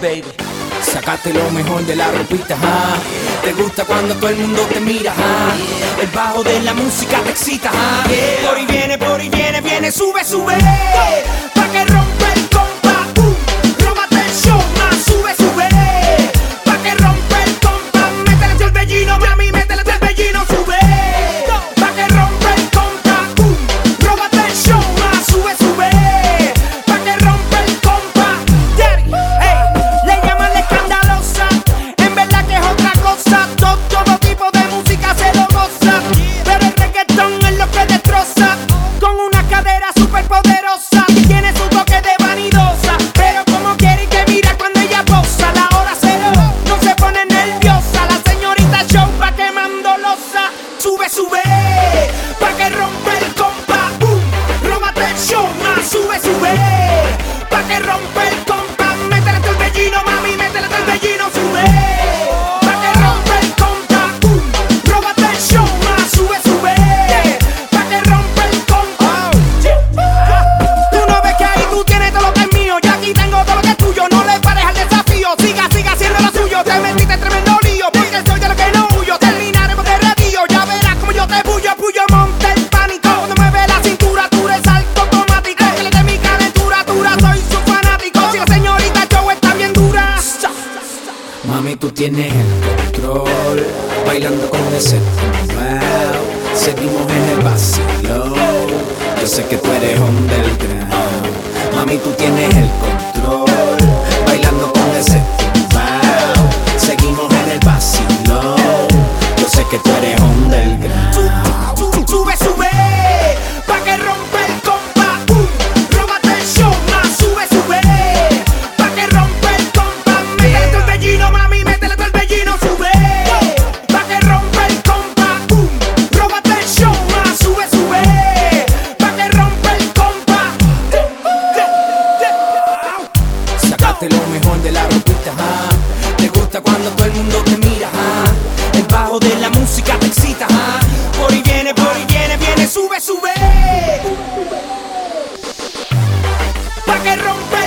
baby. Sacaste lo mejor de la ropita, te gusta cuando todo el mundo te mira, el bajo de la música te excita, por ahí viene, viene, sube, sube, pa' que rompe el compa, róbate el show, más sube, sube, pa' que rompe el compa, métele el torbellino, mami, métele el torbellino, sube, pa' que rompe el compa, róbate el show, más sube, sube, pa' que rompe el compa, daddy, hey, le llaman la escandalosa, en verdad que es otra cosa, todo tipo de música se lo goza, pero el reggaetón es lo que destroza, con una cadera súper poderosa, tiene su toque de vanidosa, pero como quiere y que mira cuando ella posa, la hora cero no se pone nerviosa, la señorita show pa' quemando losa, sube, sube, pa' que rompe el compa, róbate el show, más sube, sube, pa' que rompe el compa, métele el torbellino, mami, métele el torbellino, sube, pa' que rompe el compa, róbate el show, más sube, sube, pa' que rompe el compa. Tú no ves que ahí tú tienes todo lo que es mío, yo aquí tengo todo lo que es tuyo, no le pares al desafío, siga haciendo lo suyo, te metiste en tremendo lío, porque soy de lo que no huyo, terminaremos de redillo, ya verás como yo te bullo, monte el pánico, cuando mueve la cintura, tú eres salto automático, que le de mi calentura, soy su fanático, si la señorita show está bien dura. Mami, tú tienes el control, bailando con ese wow, seguimos en el vacilo, yo sé que tú eres underground. Mami, tú tienes el control, bailando con ese wow, seguimos en el vacilo, yo sé que tú eres underground. Sube, sube, pa' que rompe el compa, róbate el show, más sube, sube, pa' que rompe el compa, métele el torbellino, mami, métele el torbellino, sube, pa' que rompe el compa, róbate el show, más sube, sube, pa' que rompe el compa. Sacaste lo mejor de la ropita, te gusta cuando todo el mundo te mira, el bajo de la música te excita, por ahí viene, viene, sube, sube, pa' que rompe